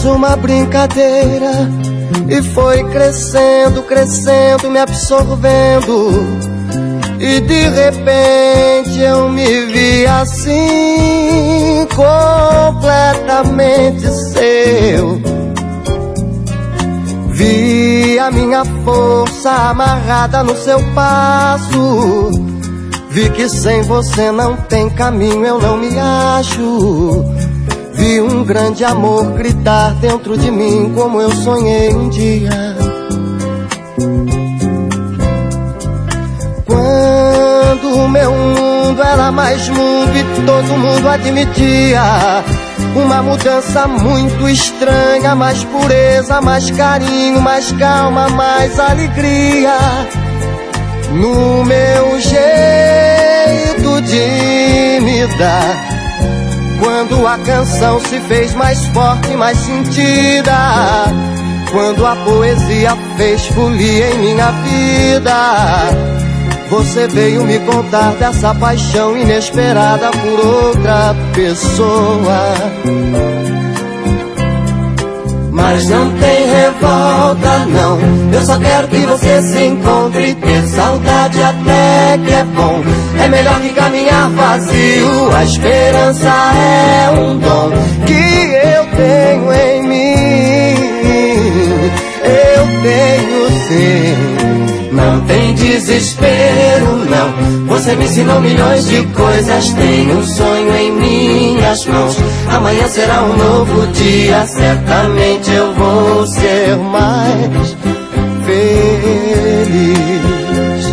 apenas uma brincadeira, e foi crescendo, crescendo, me absorvendo, e de repente eu me vi assim, completamente seu. Vi a minha força amarrada no seu passo, vi que sem você não tem caminho, eu não me acho. Vi um grande amor gritar dentro de mim como eu sonhei um dia. Quando o meu mundo era mais mundo e todo mundo admitia uma mudança muito estranha, mais pureza, mais carinho, mais calma, mais alegria no meu jeito de me dar. Quando a canção se fez mais forte, mais sentida, quando a poesia fez folia em minha vida, você veio me contar dessa paixão inesperada por outra pessoa. Mas não tem revolta não, eu só quero que você se encontre. Ter saudade até que é bom, é melhor que caminhar vazio. A esperança é um dom que eu tenho em mim, eu tenho sim. Não tem desespero não, você me ensinou milhões de coisas. Tenho um sonho em minhas mãos, amanhã será um novo dia, certamente eu vou ser mais feliz.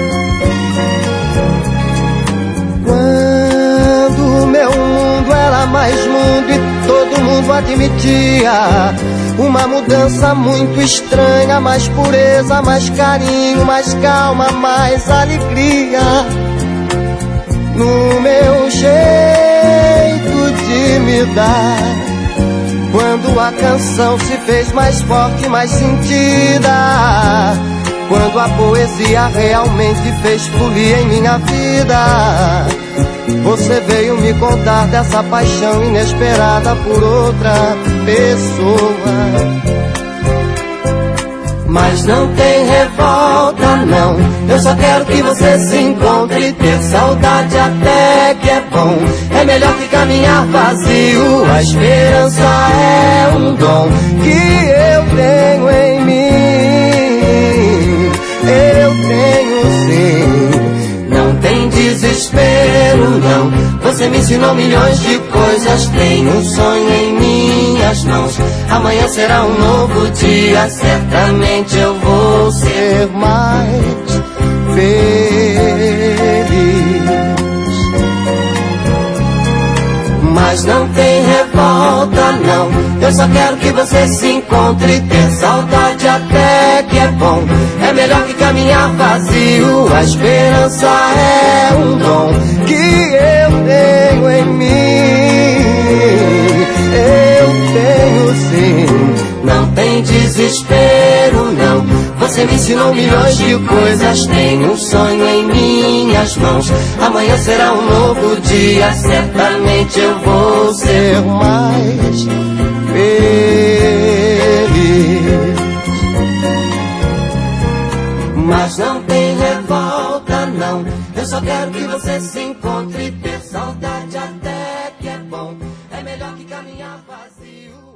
Quando meu mundo era mais mundo e todo mundo admitia uma mudança muito estranha, mais pureza, mais carinho, mais calma, mais alegria no meu jeito de me dar. Quando a canção se fez mais forte, mais sentida, quando a poesia realmente fez folia em minha vida, você veio me contar dessa paixão inesperada por outra pessoa. Mas não tem revolta não, eu só quero que você se encontre. Ter saudade até que é bom, é melhor que caminhar vazio. A esperança é um dom que eu tenho em mim, eu tenho sim. Não tem desespero não, você me ensinou milhões de coisas. Tenho um sonho em minhas mãos, amanhã será um novo dia, certamente eu vou ser mais feliz. Mas não tem revolta não, eu só quero que você se encontre. Ter saudade até que é bom, é melhor que caminhar vazio. A esperança é um dom que eu tenho em mim, eu tenho sim. Não tem desespero não, você me ensinou milhões de coisas. Tenho um sonho em minhas mãos, amanhã será um novo dia, certamente eu vou ser mais feliz. Mas não tem revolta não, eu só quero que você se encontre. Ter saudade até que é bom, é melhor que caminhar vazio.